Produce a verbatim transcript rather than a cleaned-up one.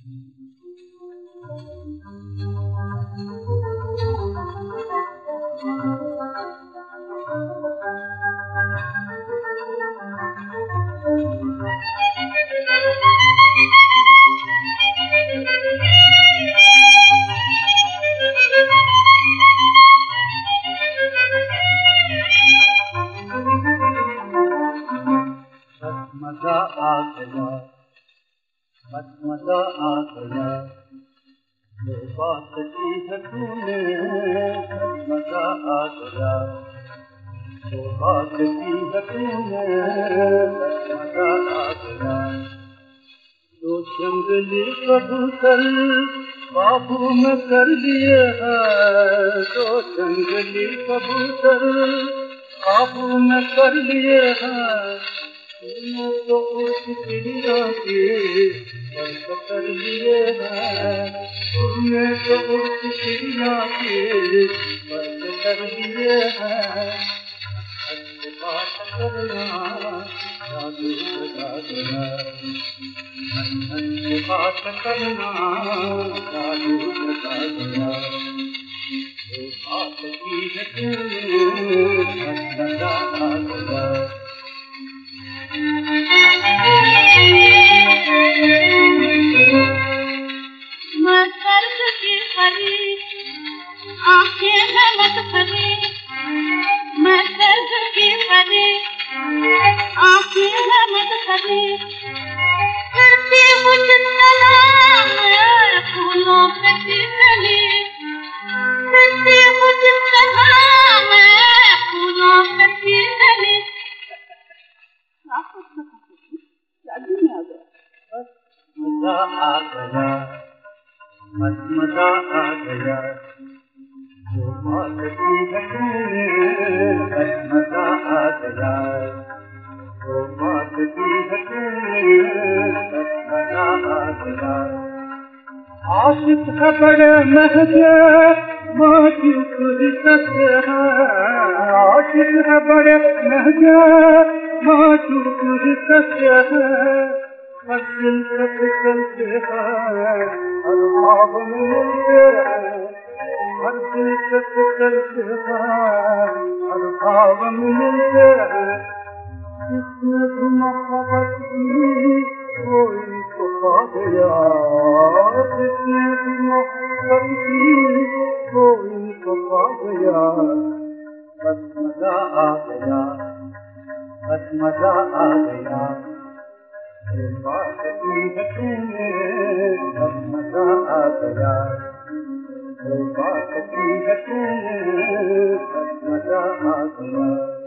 मजा आ गया, बस मजा आ गया, जो बात की है तूने, बस मजा आ गया, जो बात की है तूने, बस मजा आ गया। जो जंगली कबूतर काबू में कर लिए हैं, जो जंगली कबूतर काबू में कर लिए हैं, तूने तो उस चिड़िया के पर कर लिए हैं, तूने तो उस चिड़िया के पर कर लिए हैं। अच्छी बात करना जादू लगा देना, अच्छी बात करना जादू लगा देना, जो बात की है तूने मजा आ गया। मैं दर्द की परी, आँखें हैं मत भरी, मैं दर्द की परी, आँखें हैं मत भरी, फिरती मुझ तला में फूलों पे तितली, फिरती मुझ तला में फूलों पे तितली। मजा आ गया, बस मजा आ गया, जो बात की है तूने, बस मजा आ गया, जो बात की है तूने, बस मजा आ गया। आशिक है बड़े महंगे माचूक ही सत्य है, आशिक है बड़े महंगे माचूक ही सत्य है, हर दिल तक चलते हैं, हर भाव में मिलते हैं, हर दिल तक चलते हैं, हर भाव में मिलते हैं। जिसने भी मोहब्बत की कोई को पा गया, जिसने भी मोहब्बत की कोई को पा गया, बस मजा आ गया, बस मजा आ गया, जो बात की है तूने, बस मजा आ गया, जो बात की है तूने, बस मजा आ गया।